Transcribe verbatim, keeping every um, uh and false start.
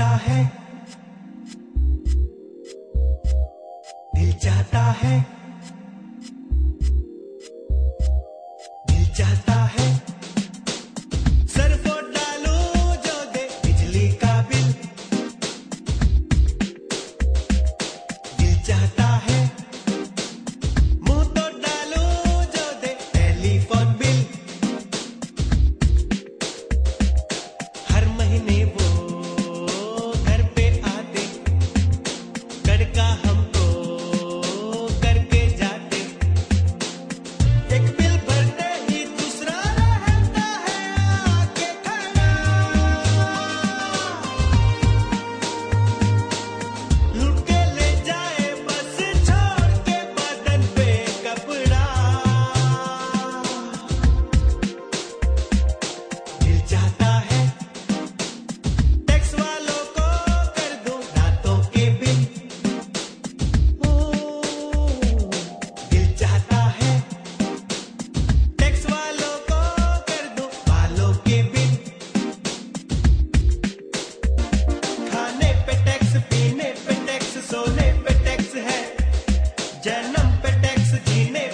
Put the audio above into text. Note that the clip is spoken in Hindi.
चाहता है, दिल चाहता है, दिल चाहता है, सर फोड़ डालूं जो दे बिजली का बिल। दिल चाहता है, मुंह तो डालूं जो दे टेलीफोन बिल। हर महीने वो घर पे आते, करका हमको करके जाते। एक बिल भरते ही दूसरा रहता है आके खड़ा, लूट के ले जाए बस छोड़ के बदन पे कपड़ा। दिल चाहता है, टैक्स वालों को कर दूं रातों के बिल। ओ, दिल चाहता है, टैक्स वालों को कर दूं बालों के बिल। खाने पे टैक्स, पीने पे टैक्स, सोने पे टैक्स है, जन्म पे टैक्स, जीने